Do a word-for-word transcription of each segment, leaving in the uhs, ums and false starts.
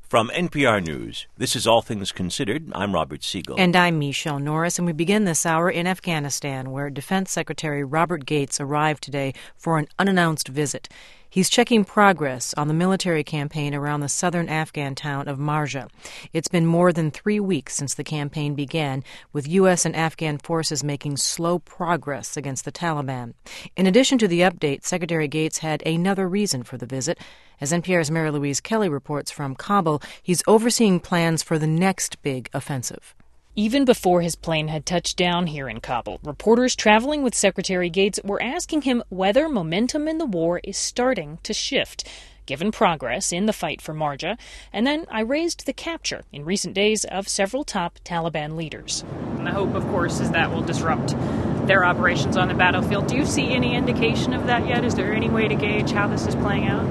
From N P R News, this is All Things Considered. I'm Robert Siegel. And I'm Michelle Norris, and we begin this hour in Afghanistan, where Defense Secretary Robert Gates arrived today for an unannounced visit. He's checking progress on the military campaign around the southern Afghan town of Marja. It's been more than three weeks since the campaign began, with U S and Afghan forces making slow progress against the Taliban. In addition to the update, Secretary Gates had another reason for the visit. As N P R's Mary Louise Kelly reports from Kabul, he's overseeing plans for the next big offensive. Even before his plane had touched down here in Kabul, reporters traveling with Secretary Gates were asking him whether momentum in the war is starting to shift, given progress in the fight for Marja. And then I raised the capture in recent days of several top Taliban leaders. And the hope, of course, is that will disrupt their operations on the battlefield. Do you see any indication of that yet? Is there any way to gauge how this is playing out?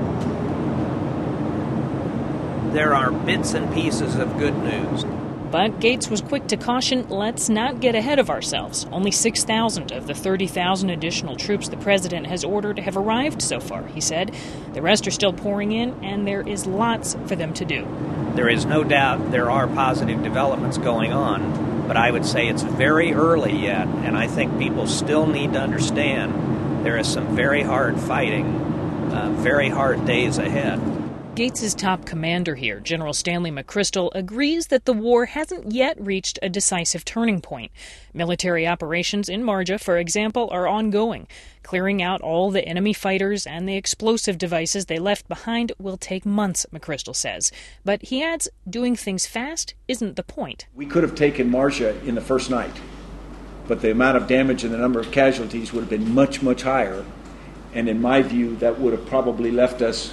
There are bits and pieces of good news. But Gates was quick to caution, let's not get ahead of ourselves. Only six thousand of the thirty thousand additional troops the president has ordered have arrived so far, he said. The rest are still pouring in, and there is lots for them to do. There is no doubt there are positive developments going on, but I would say it's very early yet, and I think people still need to understand there is some very hard fighting, uh, very hard days ahead. Gates' top commander here, General Stanley McChrystal, agrees that the war hasn't yet reached a decisive turning point. Military operations in Marja, for example, are ongoing. Clearing out all the enemy fighters and the explosive devices they left behind will take months, McChrystal says. But he adds, doing things fast isn't the point. We could have taken Marja in the first night, but the amount of damage and the number of casualties would have been much, much higher. And in my view, that would have probably left us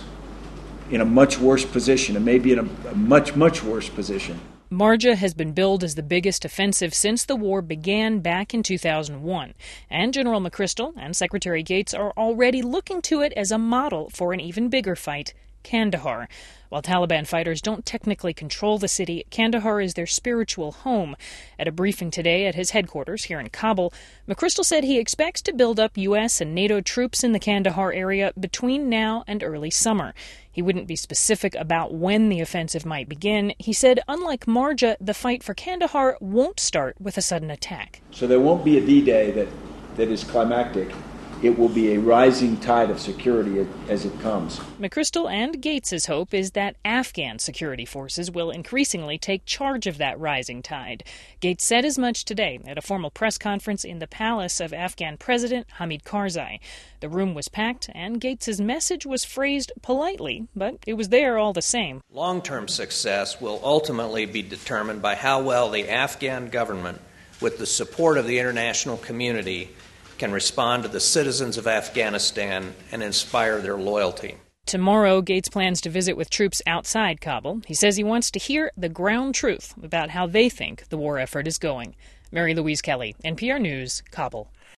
in a much worse position, and maybe in a, a much, much worse position. Marja has been billed as the biggest offensive since the war began back in two thousand one. And General McChrystal and Secretary Gates are already looking to it as a model for an even bigger fight, Kandahar. While Taliban fighters don't technically control the city, Kandahar is their spiritual home. At a briefing today at his headquarters here in Kabul, McChrystal said he expects to build up U S and NATO troops in the Kandahar area between now and early summer. He wouldn't be specific about when the offensive might begin. He said, unlike Marja, the fight for Kandahar won't start with a sudden attack. So there won't be a D-Day that, that is climactic. It will be a rising tide of security as it comes. McChrystal and Gates' hope is that Afghan security forces will increasingly take charge of that rising tide. Gates said as much today at a formal press conference in the palace of Afghan President Hamid Karzai. The room was packed, and Gates' message was phrased politely, but it was there all the same. Long-term success will ultimately be determined by how well the Afghan government, with the support of the international community, can respond to the citizens of Afghanistan and inspire their loyalty. Tomorrow, Gates plans to visit with troops outside Kabul. He says he wants to hear the ground truth about how they think the war effort is going. Mary Louise Kelly, N P R News, Kabul.